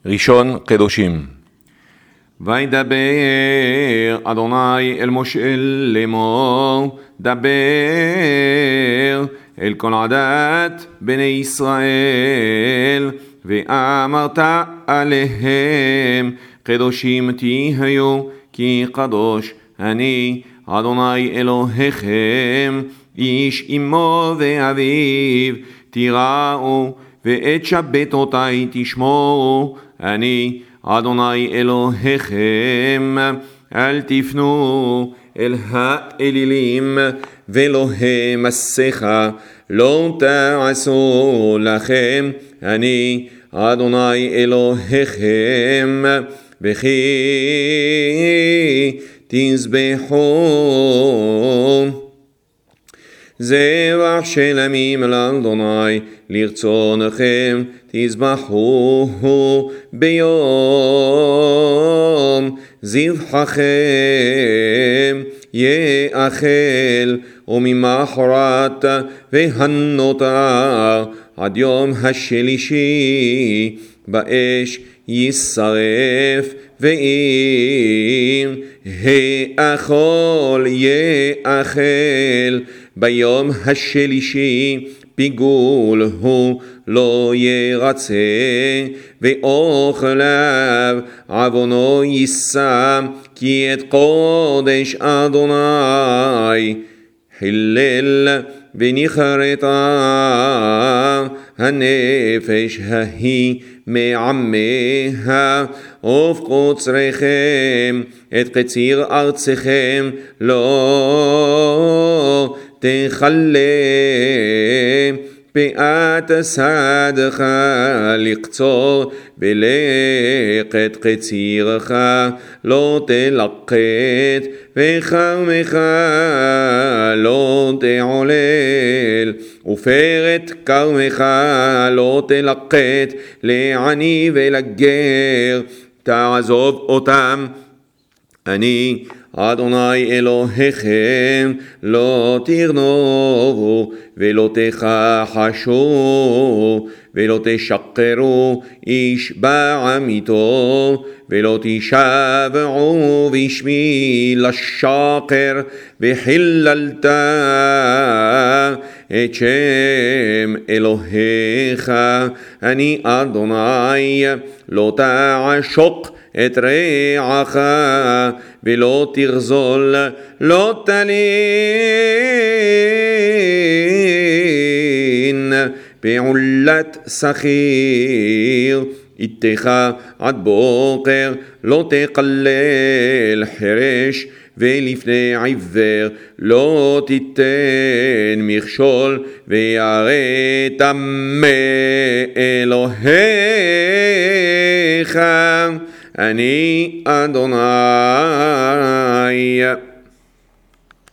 ראשון קדושים. וידבר אדוני אל משה לאמור, דבר אל כל עדת בני ישראל, ואמרת עליהם, קדושים תהיו, כי קדוש אני אדוני אלוהיכם. איש אמו ואביו תיראו, ואת שבתותי תשמעו, אני אדוני אלוהיכם. אל תפנו אל האלילים ולא המסכה, לא תעשו לכם, אני אדוני אלוהיכם. וכי תזבחו זבח שלמים לאדוני לרצונכם, תזבחוהו ביום זבחכם יאכל, וממחרת והנותר עד יום השלישי באש ישרף. ואם האכול יאכל ביום השלישי, פיגול הוא לא ירצה, ואוכליו עוונו יישא, כי את קודש אדוני חילל. ונכרתה הנפש ההיא מעמיה, ובקוצריכם את קציר ארצכם לא תכלה. פאת שדך לקצור, ולקט קצירך לא תלקט, וכרמך לא תעולל, ופרת כרמך לא תלקט, לעני ולגר תעזוב אותם. אני אדוני אלוהיכם. לא תרנובו ולא תכחשו ולא תשקרו איש בעמיתו, ולא תשבעו בשמי לשקר, וחיללת את שם אלוהיך. אני אדוני. לא תעשוק את רעך ולא תרזול, לא תלין פעולת שכיר. איתך עד בוקר לא תקלל חירש, ולפני עיוור לא תיתן מכשול, וירא טמא אלוהיך. אני אדוני.